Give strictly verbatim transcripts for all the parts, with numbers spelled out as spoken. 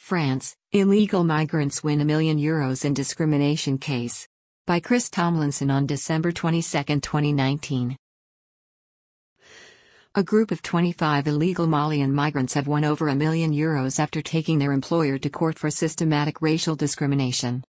France, illegal migrants win a million euros in discrimination case. By Chris Tomlinson on December twenty-second, twenty nineteen. A group of twenty-five illegal Malian migrants have won over a million euros after taking their employer to court for systematic racial discrimination.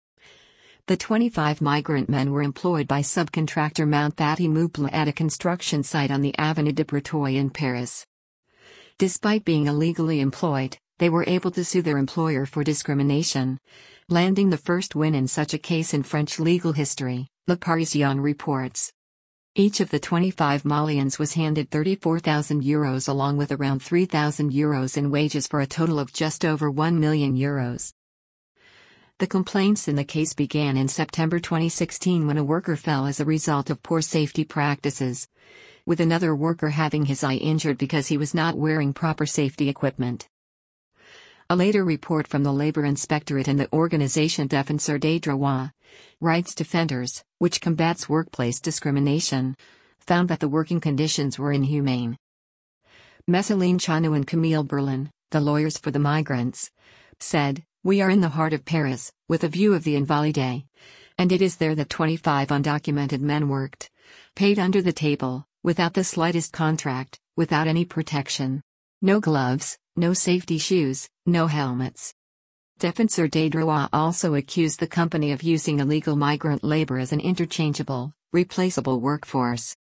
The twenty-five migrant men were employed by subcontractor Montpatty Mouple at a construction site on the Avenue de Breteuil in Paris. Despite being illegally employed, they were able to sue their employer for discrimination, landing the first win in such a case in French legal history, Le Parisien reports. Each of the twenty-five Malians was handed thirty-four thousand euros along with around three thousand euros in wages for a total of just over one million euros. The complaints in the case began in September twenty sixteen when a worker fell as a result of poor safety practices, with another worker having his eye injured because he was not wearing proper safety equipment. A later report from the Labor Inspectorate and the organization Défenseurs des Droits, Rights Defenders, which combats workplace discrimination, found that the working conditions were inhumane. Messaline Chanu and Camille Berlin, the lawyers for the migrants, said, "We are in the heart of Paris, with a view of the Invalides, and it is there that twenty-five undocumented men worked, paid under the table, without the slightest contract, without any protection. No gloves, no safety shoes, no helmets." Défenseurs des Droits also accused the company of using illegal migrant labor as an interchangeable, replaceable workforce.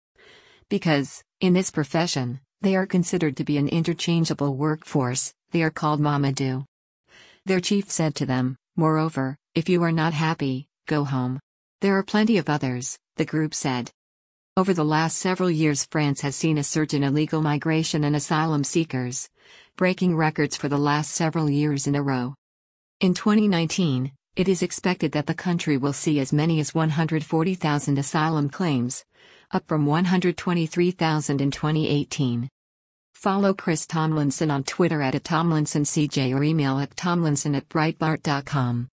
Because, in this profession, they are considered to be an interchangeable workforce, they are called Mamadou. Their chief said to them, "Moreover, if you are not happy, go home. There are plenty of others," the group said. Over the last several years, France has seen a surge in illegal migration and asylum seekers, breaking records for the last several years in a row. In twenty nineteen, it is expected that the country will see as many as one hundred forty thousand asylum claims, up from one hundred twenty-three thousand in twenty eighteen. Follow Chris Tomlinson on Twitter at Tomlinson C J or email at tomlinson at breitbart dot com.